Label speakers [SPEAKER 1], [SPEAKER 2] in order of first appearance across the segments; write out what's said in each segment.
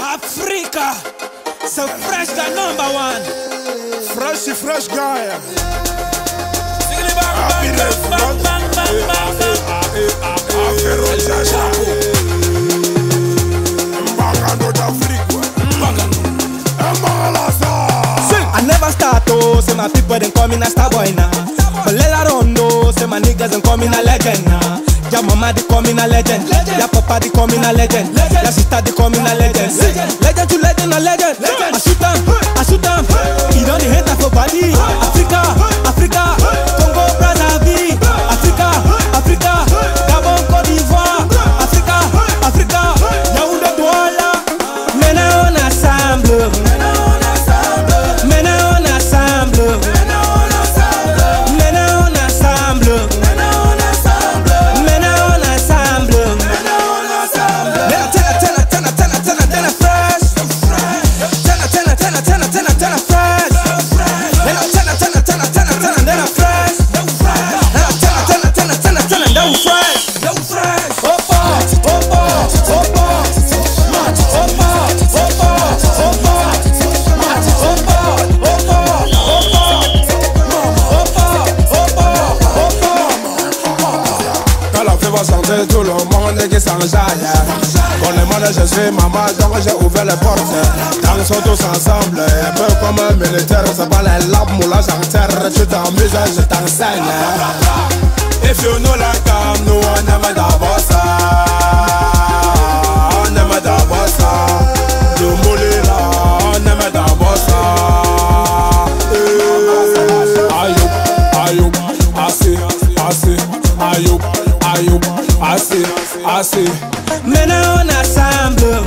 [SPEAKER 1] Africa, so fresh guy #1.
[SPEAKER 2] Fresh guy.
[SPEAKER 1] I never start to say my people then call me a star boy now. But later on no, say my niggas then call me a legend now. Ya mama they call me a legend, ya papa they call me a legend, ya sister they call me a legend. Legend to legend, a legend. I shoot them. You don't hate that for body. Africa, Congo, Brazzaville. Africa, Gabon, Côte d'Ivoire. Africa, Yaoundé, Douala. Maintenant on assemble.
[SPEAKER 2] Tout le monde qui s'enjaille. Pour le monde je suis maman, donc j'ai ouvert les portes. Dans sont tous ensemble, un peu comme un militaire. Ça va les lampes, moulage en terre. Tu t'amuses, je t'enseigne. If you know like I'm, nous on aime d'abord ça. On aime d'abord ça. Le moulin là, on aime d'abord ça. Ayoub, assez.
[SPEAKER 1] Maintenant on assemble.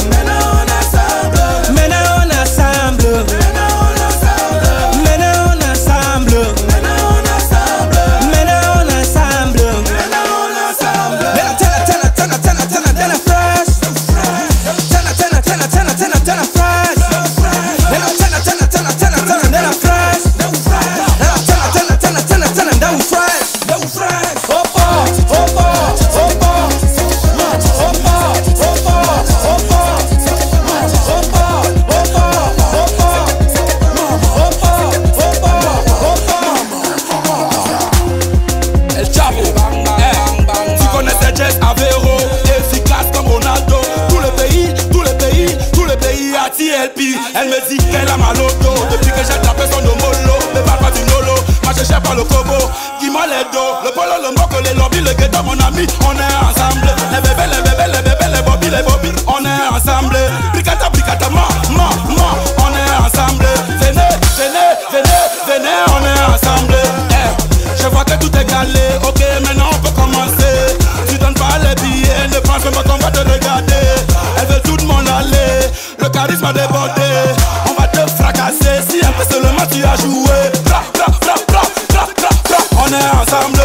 [SPEAKER 2] Elle me dit qu'elle a mal au dos depuis que j'ai tapé son domolo. Ne parle pas du nolo, moi je cherche pas le kobo. Dis-moi les dos, le polo, le moco, les lobbies, le ghetto, mon ami, on est ensemble. Les bébés, les bobbies, on est ensemble. Bricata, ma, on est ensemble. Venez, on est ensemble. Je vois que tout est calé, ok, maintenant on peut commencer. Tu donnes pas les billets, ne pense pas qu'on va te regarder. Elle veut tout le monde aller, le charisme a débordé. On va te fracasser si un peu seulement tu as joué. On est ensemble.